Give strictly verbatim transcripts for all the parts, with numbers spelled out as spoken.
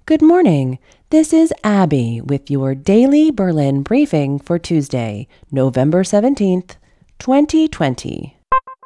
Good morning. This is Abby with your daily Berlin briefing for Tuesday, November seventeenth, twenty twenty.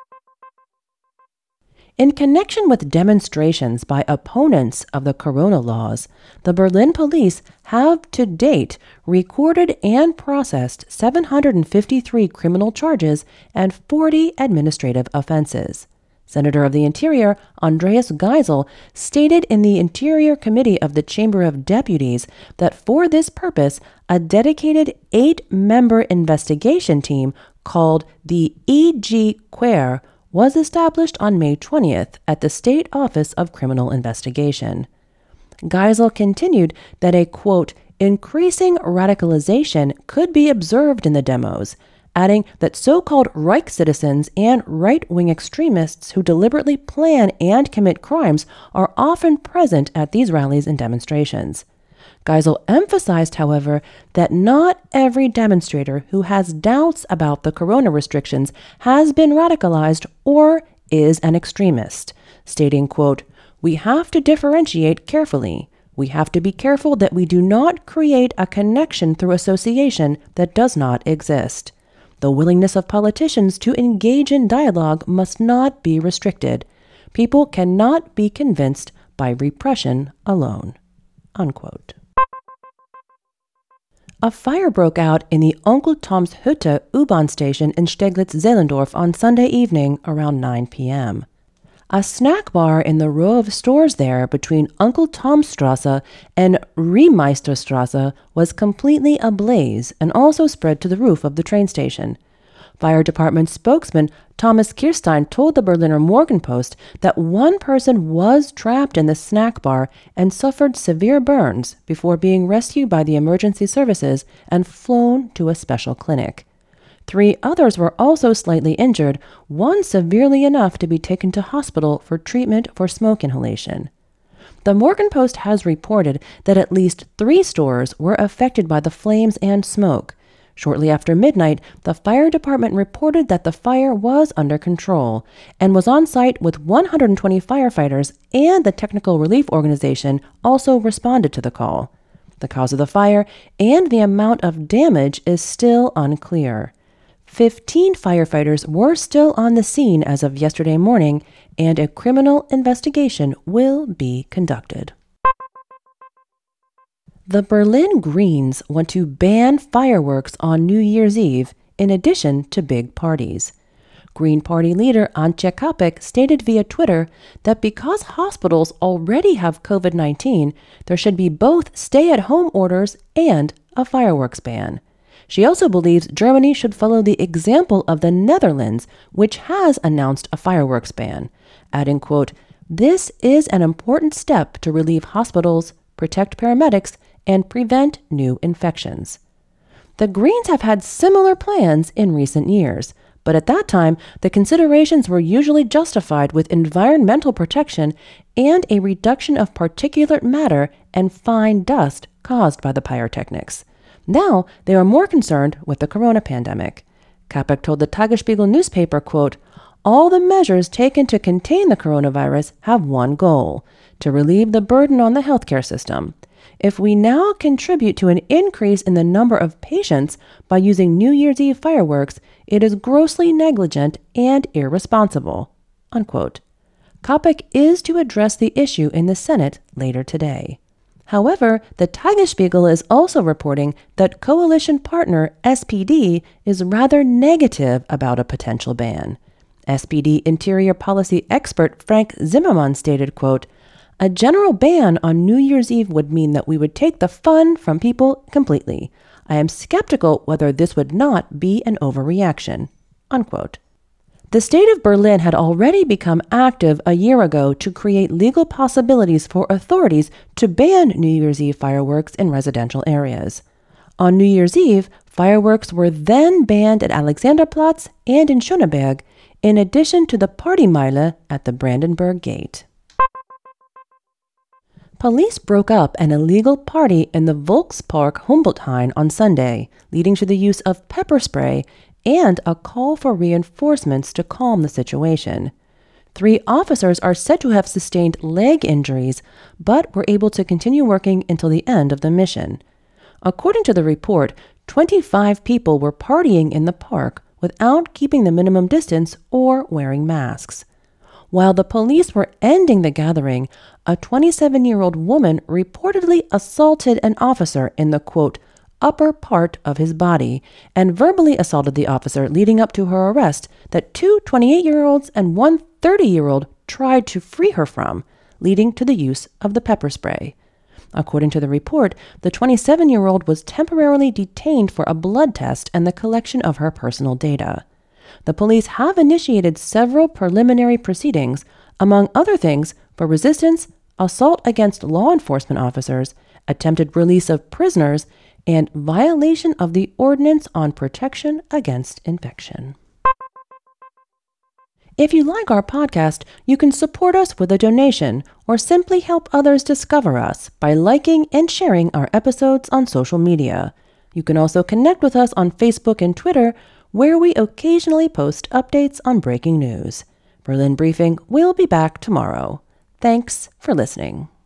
In connection with demonstrations by opponents of the corona laws, the Berlin police have to date recorded and processed seven hundred fifty-three criminal charges and forty administrative offenses. Senator of the Interior Andreas Geisel stated in the Interior Committee of the Chamber of Deputies that for this purpose, a dedicated eight-member investigation team called the E G Quer was established on May twentieth at the State Office of Criminal Investigation. Geisel continued that a, quote, increasing radicalization could be observed in the demos, adding that so-called Reich citizens and right-wing extremists who deliberately plan and commit crimes are often present at these rallies and demonstrations. Geisel emphasized, however, that not every demonstrator who has doubts about the corona restrictions has been radicalized or is an extremist, stating, quote, we have to differentiate carefully. We have to be careful that we do not create a connection through association that does not exist. The willingness of politicians to engage in dialogue must not be restricted. People cannot be convinced by repression alone. Unquote. A fire broke out in the Onkel Tom's Hütte U-Bahn station in Steglitz-Zehlendorf on Sunday evening around nine p.m. A snack bar in the row of stores there between Onkel Tom's Strasse and Riemeisterstrasse was completely ablaze and also spread to the roof of the train station. Fire department spokesman Thomas Kirstein told the Berliner Morgenpost that one person was trapped in the snack bar and suffered severe burns before being rescued by the emergency services and flown to a special clinic. Three others were also slightly injured, one severely enough to be taken to hospital for treatment for smoke inhalation. The Morgenpost has reported that at least three stores were affected by the flames and smoke. Shortly after midnight, the fire department reported that the fire was under control and was on site with one hundred twenty firefighters, and the technical relief organization also responded to the call. The cause of the fire and the amount of damage is still unclear. Fifteen firefighters were still on the scene as of yesterday morning, and a criminal investigation will be conducted. The Berlin Greens want to ban fireworks on New Year's Eve in addition to big parties. Green Party leader Antje Kapek stated via Twitter that because hospitals already have covid nineteen, there should be both stay-at-home orders and a fireworks ban. She also believes Germany should follow the example of the Netherlands, which has announced a fireworks ban, adding, quote, this is an important step to relieve hospitals, protect paramedics, and prevent new infections. The Greens have had similar plans in recent years, but at that time, the considerations were usually justified with environmental protection and a reduction of particulate matter and fine dust caused by the pyrotechnics. Now, they are more concerned with the corona pandemic. Kapek told the Tagesspiegel newspaper, quote, all the measures taken to contain the coronavirus have one goal, to relieve the burden on the healthcare system. If we now contribute to an increase in the number of patients by using New Year's Eve fireworks, it is grossly negligent and irresponsible. Unquote. Kapek is to address the issue in the Senate later today. However, the Tagesspiegel is also reporting that coalition partner S P D is rather negative about a potential ban. S P D interior policy expert Frank Zimmermann stated, quote, a general ban on New Year's Eve would mean that we would take the fun from people completely. I am skeptical whether this would not be an overreaction. Unquote. The state of Berlin had already become active a year ago to create legal possibilities for authorities to ban New Year's Eve fireworks in residential areas. On New Year's Eve, fireworks were then banned at Alexanderplatz and in Schöneberg, in addition to the Partymeile at the Brandenburg Gate. Police broke up an illegal party in the Volkspark Humboldthain on Sunday, leading to the use of pepper spray and a call for reinforcements to calm the situation. Three officers are said to have sustained leg injuries, but were able to continue working until the end of the mission. According to the report, twenty-five people were partying in the park without keeping the minimum distance or wearing masks. While the police were ending the gathering, a twenty-seven-year-old woman reportedly assaulted an officer in the, quote, upper part of his body and verbally assaulted the officer leading up to her arrest that two twenty-eight-year-olds and one thirty-year-old tried to free her from, leading to the use of the pepper spray. According to the report, the twenty-seven-year-old was temporarily detained for a blood test and the collection of her personal data. The police have initiated several preliminary proceedings, among other things, for resistance, assault against law enforcement officers, attempted release of prisoners, and violation of the Ordinance on Protection Against Infection. If you like our podcast, you can support us with a donation or simply help others discover us by liking and sharing our episodes on social media. You can also connect with us on Facebook and Twitter, where we occasionally post updates on breaking news. Berlin Briefing will be back tomorrow. Thanks for listening.